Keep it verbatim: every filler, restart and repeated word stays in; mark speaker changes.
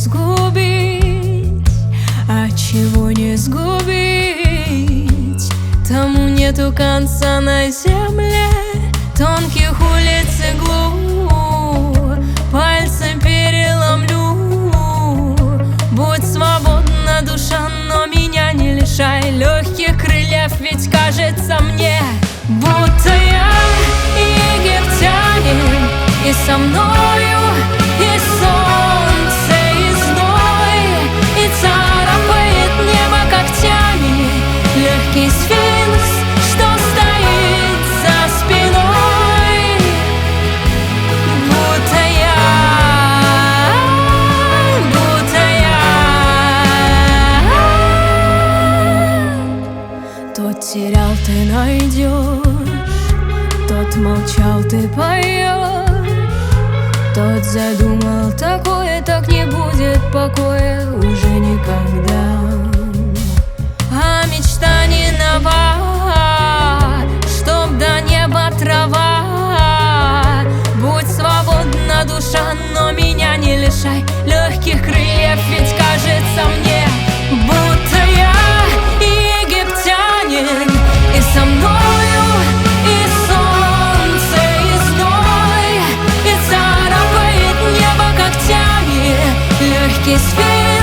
Speaker 1: сгубить, а чего не сгубить, тому нету конца на земле. Тонких улиц иглу пальцем переломлю. Будь свободна, душа, но меня не лишай легких крыльев, ведь кажется мне, будто я египтянин, и со мною и солнце, и зной, и царапает небо когтями легкий сфинкс, что стоит за спиной. Будто я, будто я. Тот терял, ты найдешь, тот молчал, ты поешь. Тот задумал такое, так не будет покоя уже никогда. А мечта не нова, чтоб до неба трава. Будь свободна, душа, но меня не лишай легких крыльев, ведь кажется мне, будто я египтянин, и со мною и солнце, и зной, и царапает небо когтями легкий свет.